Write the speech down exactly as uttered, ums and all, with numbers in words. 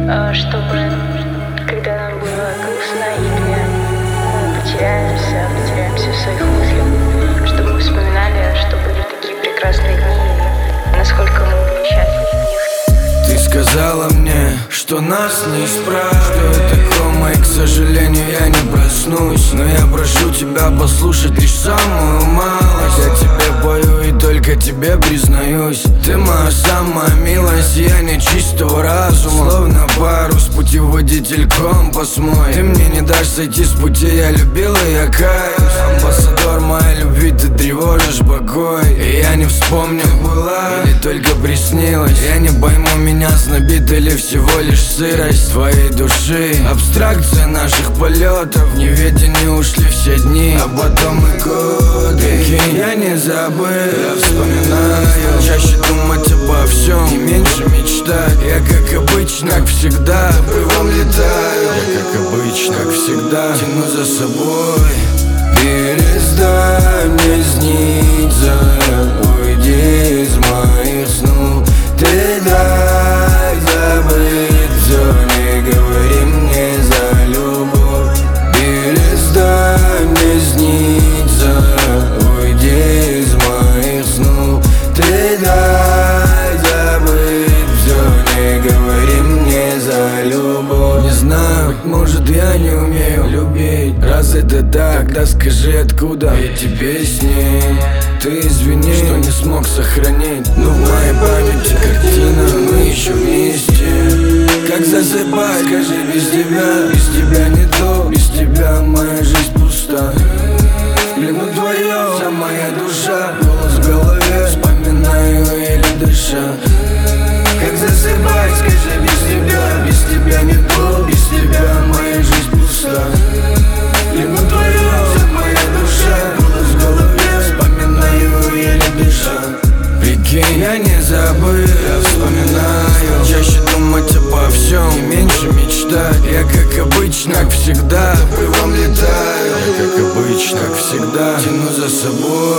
а, чтобы когда нам было грустно или мы потеряемся, потеряемся в своих мыслях, чтобы мы вспоминали, что были такие прекрасные дни, насколько мы были счастливы в них. Ты сказала мне, что нас не исправить, что это кома, и, к сожалению, я не проснусь. Но я прошу тебя послушать лишь самую малость. Я тебе пою и только тебе признаюсь. Ты моя самая милая, сияние чистого разума, словно парус, путеводитель, компас мой. Ты мне не дашь сойти с пути, я любил и я каюсь. Амбассадор моей любви, ты тревожишь покой. И я не вспомню, была или только приснилась. Я не пойму, меня знобит или всего лишь сырость твоей души. Абстракция наших полетов, в неведении ушли все дни, а потом и годы. Я не забыл, я вспоминаю, чаще думать обо всем и меньше мечтать. Я как обычно, как всегда, обрывом летаю. Я как обычно, как всегда, тяну за собой. Перестань мне сниться, уйди из моих снов. Ты дай забыть все, не говори мне за любовь. Перестань мне сниться, уйди из моих снов. Ты дай забыть все, не говори мне за любовь. Не знаю, быть может я не умею любить. Раз это так, тогда скажи, откуда эти песни. Ты извини, что не смог сохранить, но в моей памяти картина, мы еще вместе. Как засыпать, скажи, без тебя, без тебя не то, без тебя моя жизнь пуста. Плену твоё, вся моя душа, голос в голове, вспоминаю или дыша. Как засыпать, скажи, без тебя, без тебя не то, без тебя моя жизнь пуста. Плену твоё, вся моя душа, голос в голове, вспоминаю еле дыша. Прикинь, я не забыл, я вспоминаю, чаще думать обо всем и меньше мечтать. Я как обычно, как всегда, обрывом летаю. Я как обычно, как всегда, тяну за собой.